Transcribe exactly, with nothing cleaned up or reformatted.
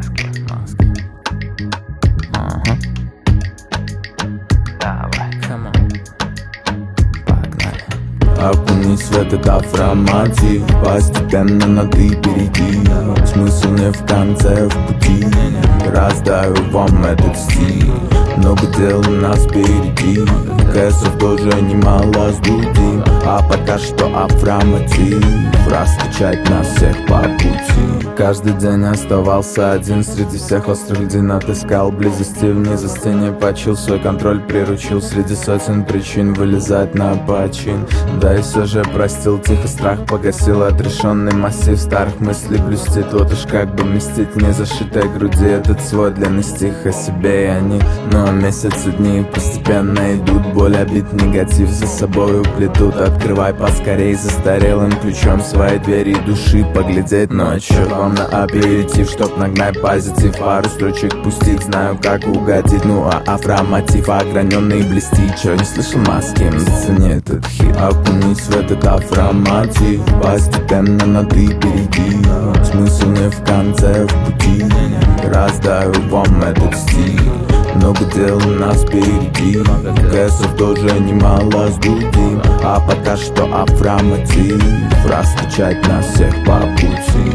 Москва. Ага. Давай, come on. Погнали. Окунись в этот афроматив, постепенно на ты перейди. Смысл не в конце, в пути. Раздаю вам этот стиль. Много дел у нас впереди. Кэсов тоже немало сдудим. А пока что афроматив, раскачать нас всех по пути. Каждый день оставался один среди всех острых дин. Отыскал близости вниз, не почил свой контроль, приручил среди сотен причин вылезать на почин. Да и все же простил тихо страх, погасил отрешенный массив старых мыслей. Блюстит вот уж как бы мстить не зашитой груди этот свой длинный стих о себе и о них. Ну а месяцы дни постепенно идут, боль, обид, негатив за собой уплетут. Открывай поскорей застарелым ключом свои двери души поглядеть. Ну а чё вам на аперитив, чтоб нагнать позитив, пару строчек пустить, знаю как угодить. Ну а афромотив ограненный блестит. Чё не слышал маски, зацени этот хит. Окунись в этот афромотив, постепенно на ты перейди. Смысл не в конце, в пути. Раздаю вам этот стиль. Много дел у нас впереди. Кэсов тоже немало сдудим. А пока что афромотив, раскачать нас всех по пути.